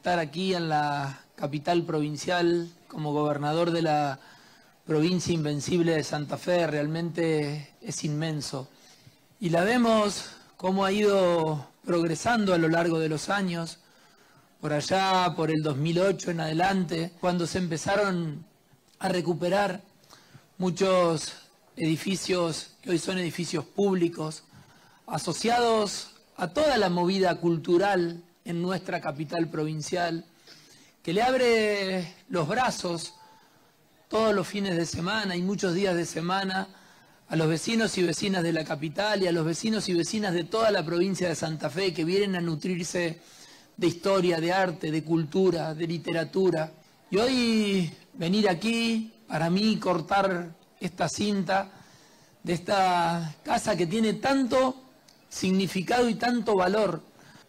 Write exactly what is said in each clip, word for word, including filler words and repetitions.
estar aquí en la capital provincial como gobernador de la provincia invencible de Santa Fe realmente es inmenso. Y la vemos cómo ha ido progresando a lo largo de los años, por allá, por el dos mil ocho en adelante, cuando se empezaron a recuperar muchos edificios que hoy son edificios públicos, asociados a toda la movida cultural en nuestra capital provincial, que le abre los brazos todos los fines de semana y muchos días de semana a los vecinos y vecinas de la capital y a los vecinos y vecinas de toda la provincia de Santa Fe que vienen a nutrirse de historia, de arte, de cultura, de literatura. Y hoy venir aquí, para mí, cortar esta cinta de esta casa que tiene tanto significado y tanto valor,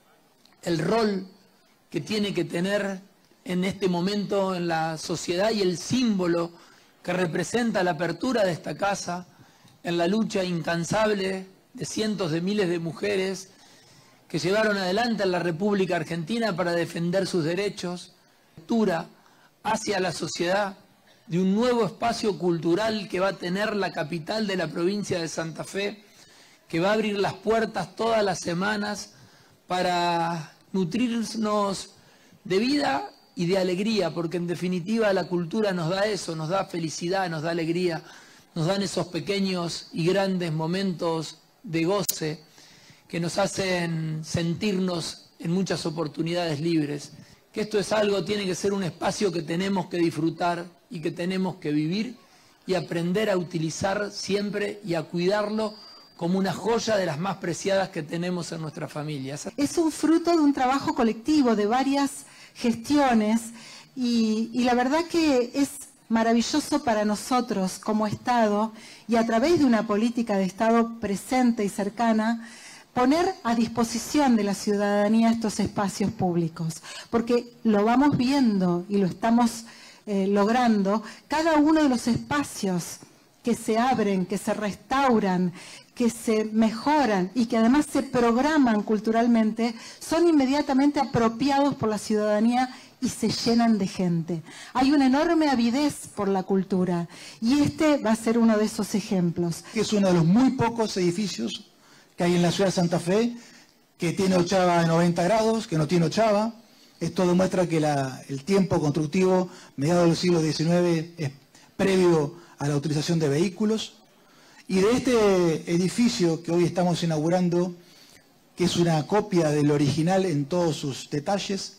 el rol que tiene que tener en este momento en la sociedad y el símbolo que representa la apertura de esta casa en la lucha incansable de cientos de miles de mujeres que llevaron adelante en la República Argentina para defender sus derechos, apertura hacia la sociedad de un nuevo espacio cultural que va a tener la capital de la provincia de Santa Fe, que va a abrir las puertas todas las semanas para nutrirnos de vida y de alegría, porque en definitiva la cultura nos da eso, nos da felicidad, nos da alegría, nos dan esos pequeños y grandes momentos de goce que nos hacen sentirnos en muchas oportunidades libres. Que esto es algo, tiene que ser un espacio que tenemos que disfrutar y que tenemos que vivir y aprender a utilizar siempre y a cuidarlo como una joya de las más preciadas que tenemos en nuestras familias. Es un fruto de un trabajo colectivo, de varias gestiones, y, y la verdad que es maravilloso para nosotros como Estado, y a través de una política de Estado presente y cercana, poner a disposición de la ciudadanía estos espacios públicos, porque lo vamos viendo y lo estamos eh, logrando. Cada uno de los espacios que se abren, que se restauran, que se mejoran y que además se programan culturalmente, son inmediatamente apropiados por la ciudadanía y se llenan de gente. Hay una enorme avidez por la cultura y este va a ser uno de esos ejemplos. Es uno de los muy pocos edificios que hay en la ciudad de Santa Fe que tiene ochava de noventa grados, que no tiene ochava. Esto demuestra que la, el tiempo constructivo, mediados del siglo diecinueve, es previo a la utilización de vehículos. Y de este edificio que hoy estamos inaugurando, que es una copia del original en todos sus detalles,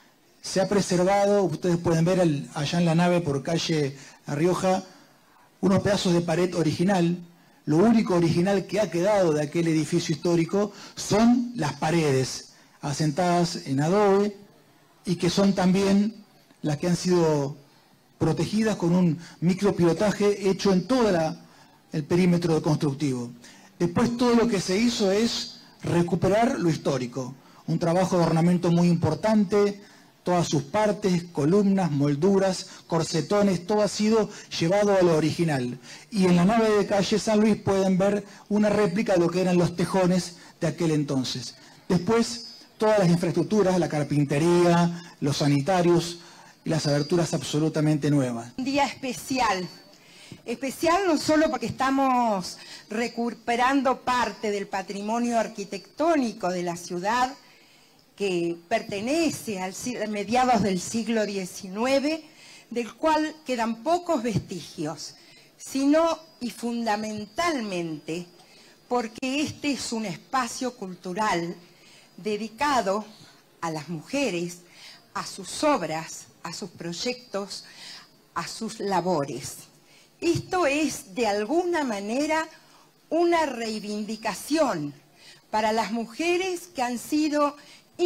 se ha preservado, ustedes pueden ver el, allá en la nave por calle La Rioja, unos pedazos de pared original. Lo único original que ha quedado de aquel edificio histórico son las paredes, asentadas en adobe, y que son también las que han sido protegidas con un micropilotaje hecho en todo la, el perímetro constructivo. Después todo lo que se hizo es recuperar lo histórico, un trabajo de ornamento muy importante, todas sus partes, columnas, molduras, corsetones, todo ha sido llevado a lo original. Y en la nave de calle San Luis pueden ver una réplica de lo que eran los tejones de aquel entonces. Después, todas las infraestructuras, la carpintería, los sanitarios y las aberturas absolutamente nuevas. Un día especial. Especial no solo porque estamos recuperando parte del patrimonio arquitectónico de la ciudad, que pertenece al a mediados del siglo diecinueve, del cual quedan pocos vestigios, sino y fundamentalmente porque este es un espacio cultural dedicado a las mujeres, a sus obras, a sus proyectos, a sus labores. Esto es de alguna manera una reivindicación para las mujeres que han sido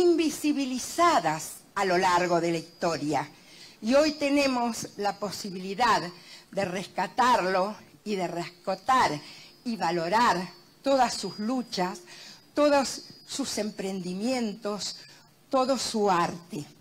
invisibilizadas a lo largo de la historia. Y hoy tenemos la posibilidad de rescatarlo y de rescatar y valorar todas sus luchas, todos sus emprendimientos, todo su arte.